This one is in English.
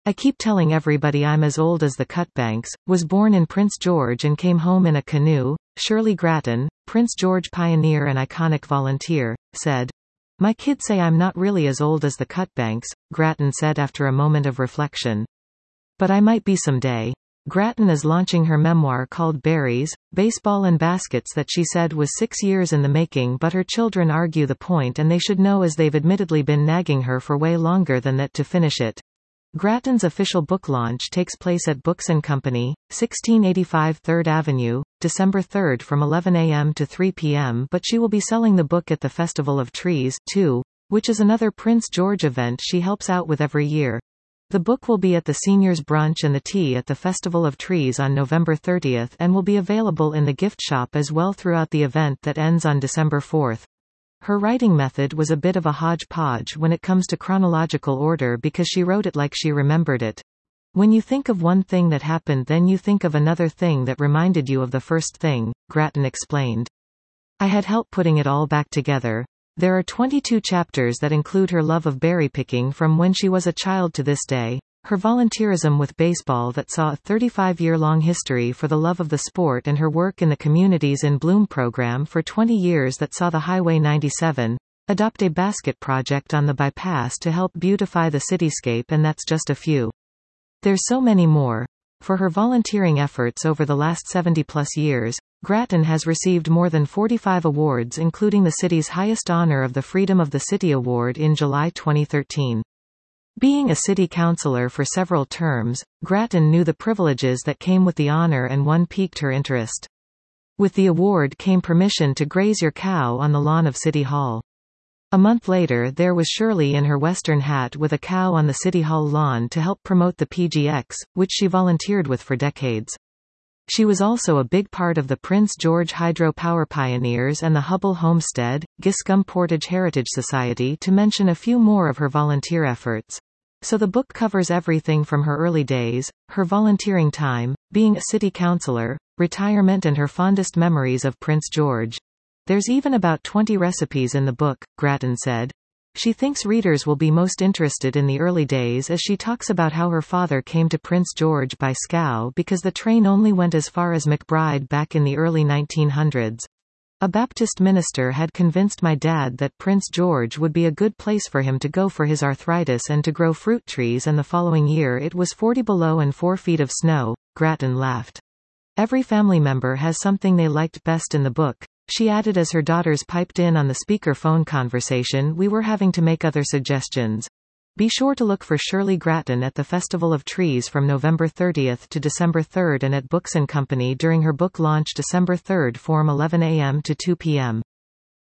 I keep telling everybody I'm as old as the Cutbanks, was born in Prince George and came home in a canoe. Shirley Grattan, Prince George pioneer and iconic volunteer, said. My kids say I'm not really as old as the Cutbanks, Grattan said after a moment of reflection. But I might be someday. Grattan is launching her memoir called Berries, Baseball and Baskets that she said was 6 years in the making, but her children argue the point and they should know as they've admittedly been nagging her for way longer than that to finish it. Grattan's official book launch takes place at Books & Company, 1685 3rd Avenue, December 3 from 11 a.m. to 3 p.m. but she will be selling the book at the Festival of Trees, too, which is another Prince George event she helps out with every year. The book will be at the Seniors Brunch and the Tea at the Festival of Trees on November 30 and will be available in the gift shop as well throughout the event that ends on December 4. Her writing method was a bit of a hodgepodge when it comes to chronological order because she wrote it like she remembered it. When you think of one thing that happened, then you think of another thing that reminded you of the first thing, Grattan explained. I had help putting it all back together. There are 22 chapters that include her love of berry picking from when she was a child to this day, her volunteerism with baseball that saw a 35-year-long history for the love of the sport, and her work in the Communities in Bloom program for 20 years that saw the Highway 97 adopt a basket project on the bypass to help beautify the cityscape, and that's just a few. There's so many more. For her volunteering efforts over the last 70-plus years, Grattan has received more than 45 awards, including the city's highest honor of the Freedom of the City Award in July 2013. Being a city councillor for several terms, Grattan knew the privileges that came with the honor, and one piqued her interest. With the award came permission to graze your cow on the lawn of City Hall. A month later there was Shirley in her western hat with a cow on the City Hall lawn to help promote the PGX, which she volunteered with for decades. She was also a big part of the Prince George Hydro Power Pioneers and the Hubble Homestead, Giscombe Portage Heritage Society, to mention a few more of her volunteer efforts. So the book covers everything from her early days, her volunteering time, being a city councillor, retirement, and her fondest memories of Prince George. There's even about 20 recipes in the book, Grattan said. She thinks readers will be most interested in the early days as she talks about how her father came to Prince George by scow because the train only went as far as McBride back in the early 1900s. A Baptist minister had convinced my dad that Prince George would be a good place for him to go for his arthritis and to grow fruit trees, and the following year it was 40 below and 4 feet of snow. Grattan laughed. Every family member has something they liked best in the book, she added as her daughters piped in on the speaker phone conversation we were having to make other suggestions. Be sure to look for Shirley Grattan at the Festival of Trees from November 30 to December 3 and at Books & Company during her book launch December 3 from 11 a.m. to 2 p.m.